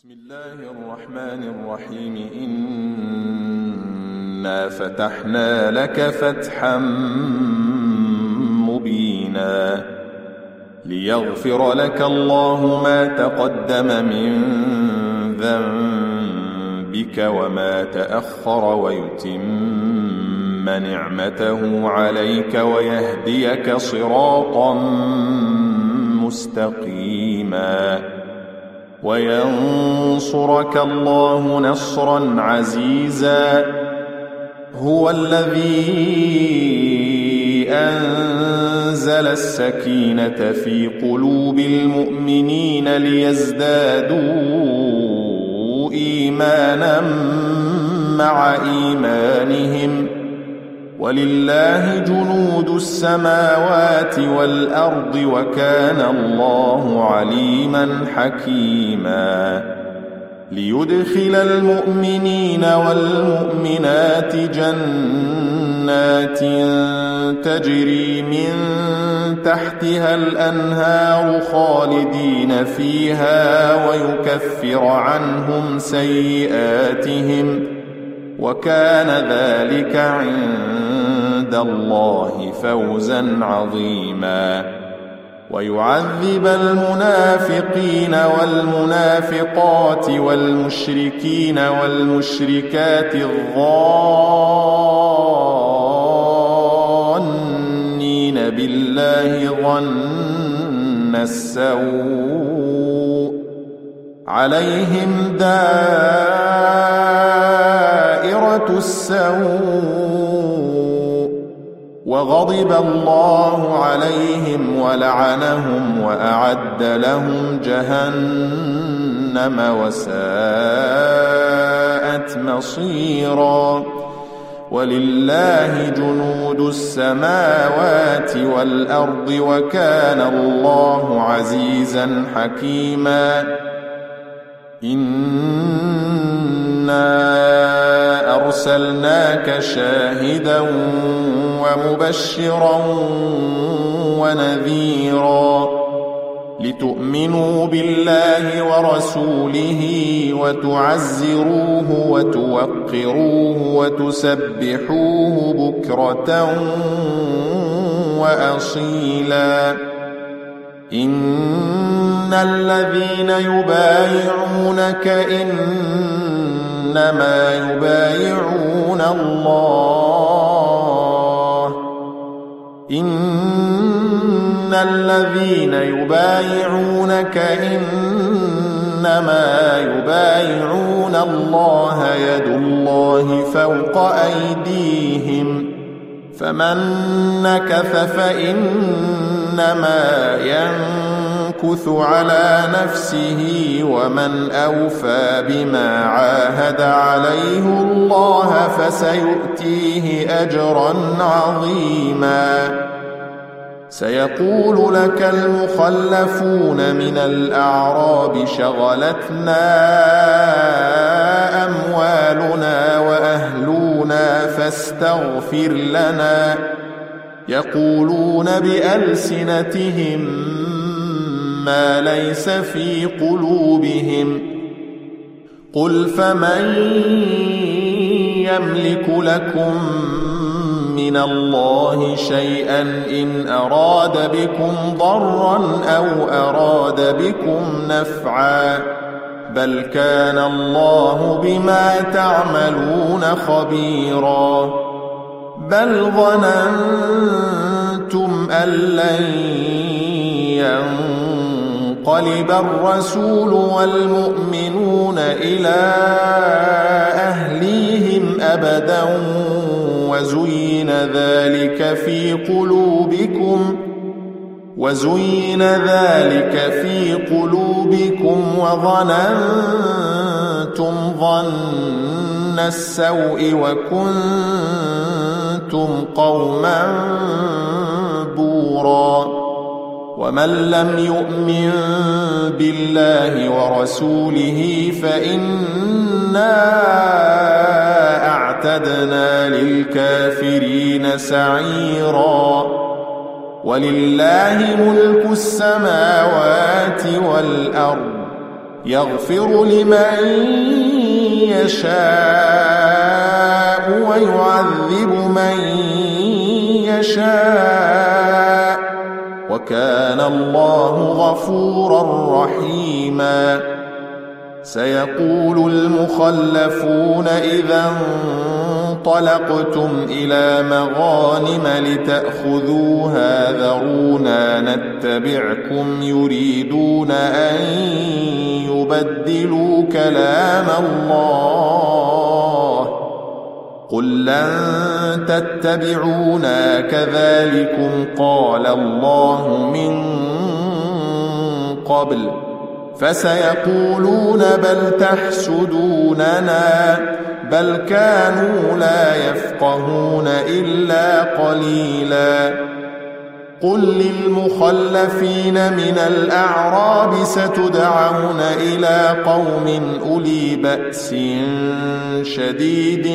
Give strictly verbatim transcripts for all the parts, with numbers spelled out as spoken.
بسم الله الرحمن الرحيم إنا فتحنا لك فتحا مبينا ليغفر لك الله ما تقدم من ذنبك وما تأخر ويتم نعمته عليك ويهديك صراطا مستقيما وينصرك الله نصرا عزيزا هو الذي أنزل السكينة في قلوب المؤمنين ليزدادوا إيمانا مع إيمانهم ولله جنود السماوات والأرض وكان الله عليما حكيما ليدخل المؤمنين والمؤمنات جنات تجري من تحتها الأنهار خالدين فيها ويكفر عنهم سيئاتهم وكان ذلك عند الله فوزا عظيما ويعذب المنافقين والمنافقات والمشركين والمشركات الظانين بالله ظن السوء عليهم دائرة السوء وغضب الله عليهم ولعنهم وأعد لهم جهنم وساءت مصيرا ولله جنود السماوات والأرض وكان الله عزيزا حكيما إنا أرسلناك شاهدا ومبشرا ونذيرا لتؤمنوا بالله ورسوله وتعزروه وتوقروه وتسبحوه بكرة وأصيلا إن الذين يبايعونك إنما يبايعون الله إن الذين يبايعونك إنما يبايعون الله يد الله فوق أيديهم فمن نكث فإنما ينكث على نفسه ومن أوفى بما عاهد عليه الله فسيؤتيه أجرا عظيما سيقول لك المخلفون من الأعراب شغلتنا أموالنا وأهلنا فاستغفر لنا يقولون بألسنتهم ما ليس في قلوبهم قل فمن يملك لكم من الله شيئا إن أراد بكم ضرا أو أراد بكم نفعا بل كان الله بما تعملون خبيرا بل ظننتم أن لن ينقلب الرسول والمؤمنون إلى أهليهم أبدا وزين ذلك في قلوبكم وزين ذلك في قلوبكم وظننتم ظن السوء وكنتم قوما بورا ومن لم يؤمن بالله ورسوله فإنا أعتدنا للكافرين سعيرا ولله ملك السماوات والأرض يغفر لمن يشاء ويعذب من يشاء وكان الله غفورا رحيما سيقول المخلفون إذا انطلقتم إلى مغانم لتأخذوها ذرونا نتبعكم يريدون أن يبدلوا كلام الله قل لن تتبعونا كذلكم قال الله من قبل فسيقولون بل تحسدوننا بل كانوا لا يفقهون إلا قليلا قل للمخلفين من الأعراب ستدعون إلى قوم أولي بأس شديد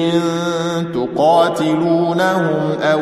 تقاتلونهم أو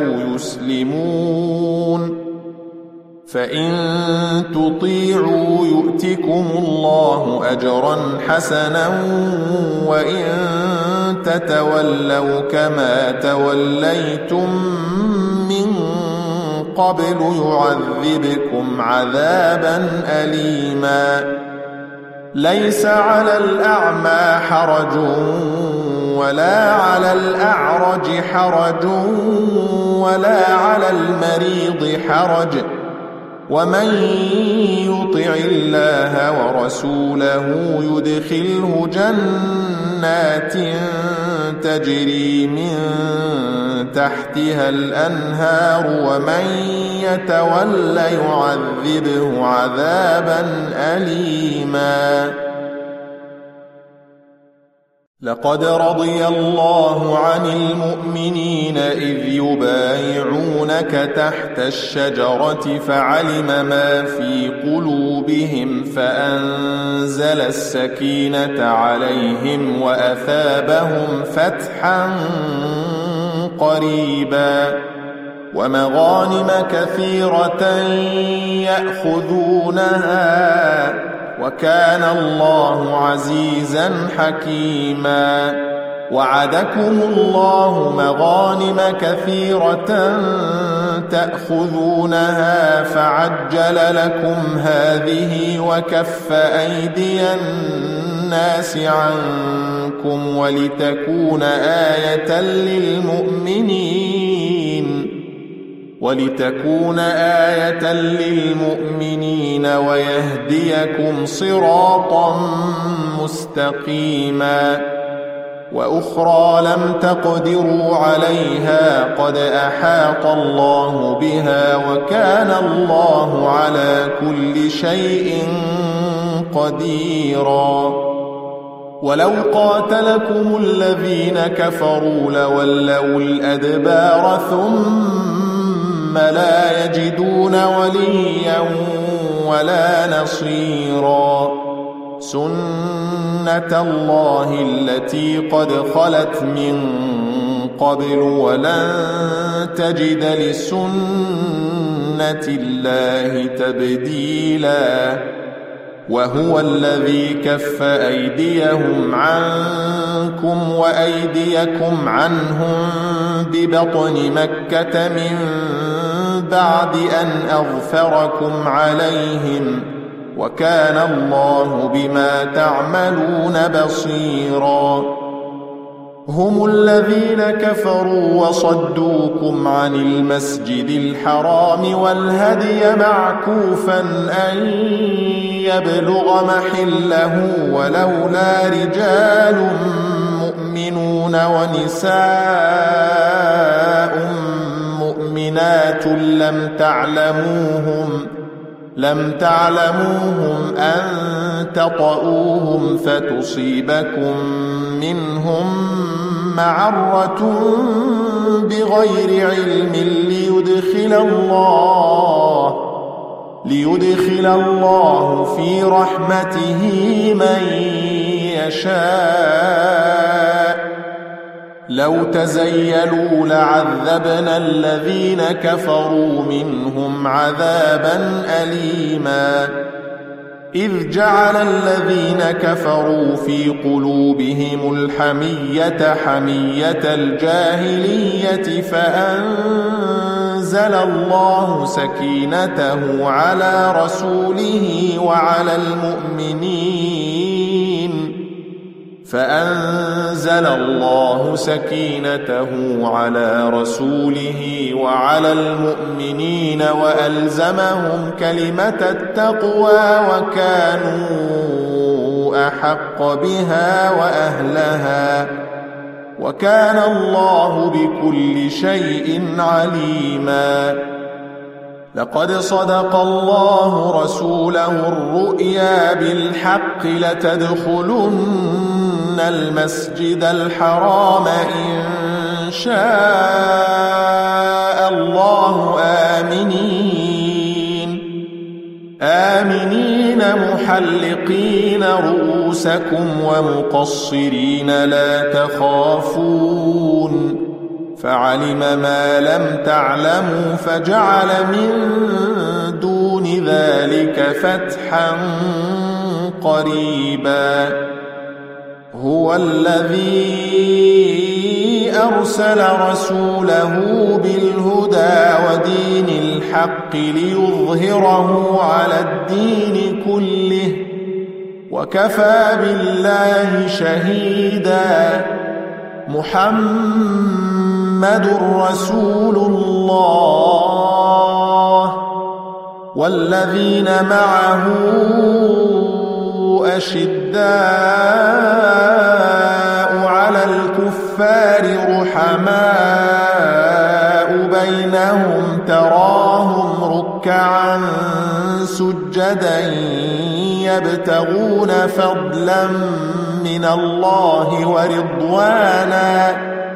يسلمون فإن تطيعوا يؤتكم الله أجرا حسنا وإن تتولوا كما توليتم من قبل يعذبكم عذابا أليما ليس على الأعمى حرج ولا على الأعرج حرج ولا على المريض حرج ومن يطع الله ورسوله يدخله جنات تجري من تحتها الأنهار ومن يتول يعذبه عذابا أليما لقد رضي الله عن المؤمنين إذ يبايعونك تحت الشجرة فعلم ما في قلوبهم فأنزل السكينة عليهم وأثابهم فتحا قريبا ومغانم كثيرة يأخذونها وكان الله عزيزا حكيما وعدكم الله مغانم كثيرة تأخذونها فعجل لكم هذه وكف أيدي الناس عنكم ولتكون آية للمؤمنين ولتكون آية للمؤمنين ويهديكم صراطا مستقيما وأخرى لم تقدروا عليها قد أحاط الله بها وكان الله على كل شيء قديرا ولو قاتلكم الذين كفروا لولوا الأدبار ثم لا يجدون وليا ولا نصيرا سنة الله التي قد خلت من قبل ولن تجد لسنة الله تبديلا وهو الذي كف أيديهم عنكم وأيديكم عنهم ببطن مكة من بعد أن أغفركم عليهم وكان الله بما تعملون بصيرا هم الذين كفروا وصدوكم عن المسجد الحرام والهدي معكوفا أن يبلغ محله ولولا رجال مؤمنون ونساء مؤمنات لم تعلموهم لم تعلموهم أن تطؤوهم فتصيبكم منهم معرة بغير علم ليدخل الله ليدخل الله في رحمته من يشاء لو تزيلوا لعذبنا الذين كفروا منهم عذابا أليما إذ جعل الذين كفروا في قلوبهم الحمية حمية الجاهلية فأنزل الله سكينته على رسوله وعلى المؤمنين فأنزل الله سكينته على رسوله وعلى المؤمنين وألزمهم كلمة التقوى وكانوا أحق بها وأهلها وكان الله بكل شيء عليما. لقد صدق الله رسوله الرؤيا بالحق لتدخلن المسجد الحرام إن شاء الله آمنين آمنين محلقين رؤوسكم ومقصرين لا تخافون فعلم ما لم تعلموا فجعل من دون ذلك فتحا قريبا. هو الذي أرسل رسوله بالهدى ودين الحق ليظهره على الدين كله وكفى بالله شهيدا. محمد رسول الله والذين معه أشداء على الكفار رحماء بينهم تراهم ركعا سجدا يبتغون فضلا من الله ورضوانا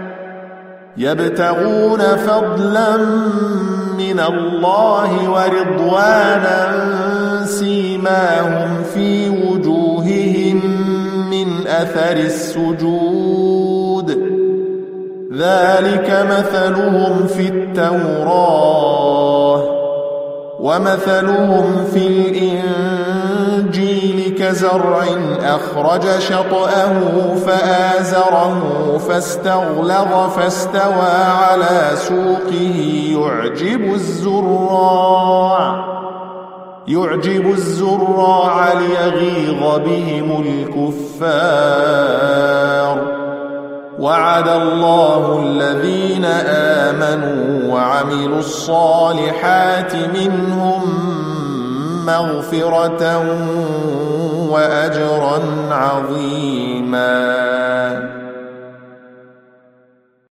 يبتغون فضلا من الله ورضوانا سيماهم في وجوههم من أثر السجود ذلك مثلهم في التوراة ومثلهم في الإنجيل كزرع أخرج شطأه فآزره فاستغلظ فاستوى على سوقه يعجب الزراع يعجب الزراع ليغيظ بهم الكفار. وعد الله الذين آمنوا وعملوا الصالحات منهم مغفرة وأجرا عظيما.